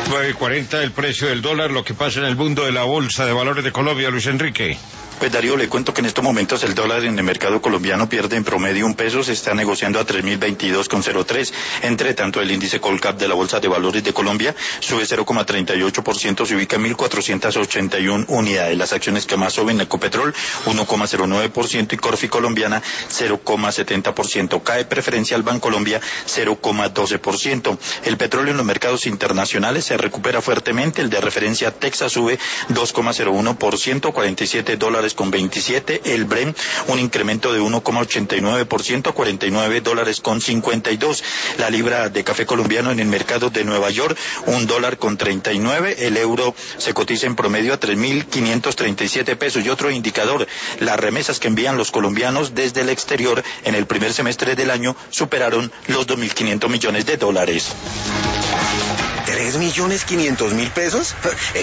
9.40 el precio del dólar, lo que pasa en el mundo de la Bolsa de Valores de Colombia, Luis Enrique. Pues Darío, le cuento que en estos momentos el dólar en el mercado colombiano pierde en promedio $1, se está negociando a 3.022,03. Entre tanto, el índice Colcap de la Bolsa de Valores de Colombia sube 0,38%, se ubica en 1.481 unidades. Las acciones que más suben, Ecopetrol 1,09% y Corfi Colombiana 0,70%. Cae Preferencial Bancolombia 0,12%. El petróleo en los mercados internacionales se recupera fuertemente. El de referencia Texas sube 2,01%, $47.27. El Brent, un incremento de 1,89%, $49.52. La libra de café colombiano en el mercado de Nueva York, $1.39. El euro se cotiza en promedio a 3.537 pesos. Y otro indicador, las remesas que envían los colombianos desde el exterior en el primer semestre del año superaron los 2.500 millones de dólares. ¿3.500.000 pesos?